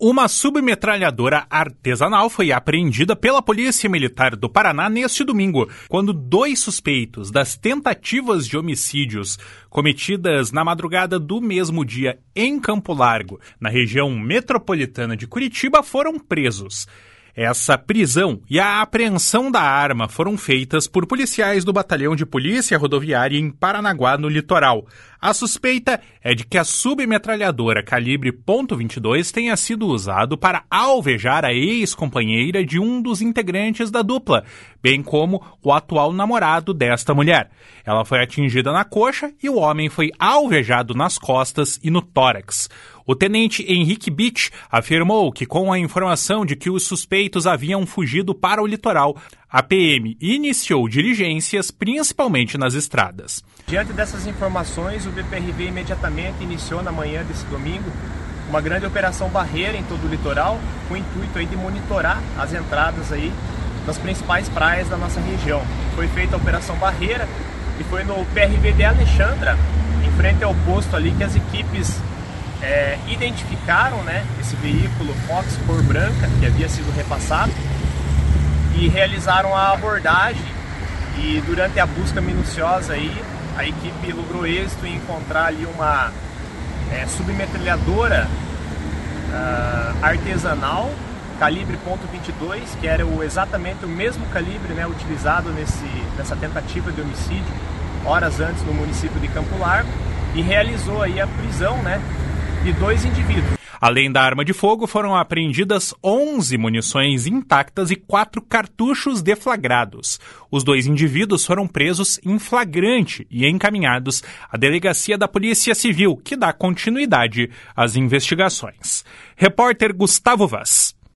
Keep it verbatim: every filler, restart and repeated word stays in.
Uma submetralhadora artesanal foi apreendida pela Polícia Militar do Paraná neste domingo, quando dois suspeitos das tentativas de homicídios cometidas na madrugada do mesmo dia em Campo Largo, na região metropolitana de Curitiba, foram presos. Essa prisão e a apreensão da arma foram feitas por policiais do Batalhão de Polícia Rodoviária em Paranaguá, no litoral. A suspeita é de que a submetralhadora calibre ponto vinte e dois tenha sido usado para alvejar a ex-companheira de um dos integrantes da dupla, bem como o atual namorado desta mulher. Ela foi atingida na coxa e o homem foi alvejado nas costas e no tórax. O tenente Henrique Beach afirmou que, com a informação de que os suspeitos haviam fugido para o litoral, a P M iniciou diligências, principalmente nas estradas. Diante dessas informações, o B P R V imediatamente iniciou na manhã desse domingo uma grande operação barreira em todo o litoral, com o intuito aí de monitorar as entradas aí das principais praias da nossa região. Foi feita a operação barreira e foi no P R V de Alexandra, em frente ao posto ali, que as equipes É, identificaram, né, esse veículo Fox cor branca que havia sido repassado e realizaram a abordagem, e durante a busca minuciosa aí, a equipe logrou êxito em encontrar ali uma é, submetralhadora uh, artesanal calibre ponto vinte e dois, que era o, exatamente o mesmo calibre, né, utilizado nesse, nessa tentativa de homicídio horas antes no município de Campo Largo, e realizou aí a prisão, né, de dois indivíduos. Além da arma de fogo, foram apreendidas onze munições intactas e quatro cartuchos deflagrados. Os dois indivíduos foram presos em flagrante e encaminhados à Delegacia da Polícia Civil, que dá continuidade às investigações. Repórter Gustavo Vaz.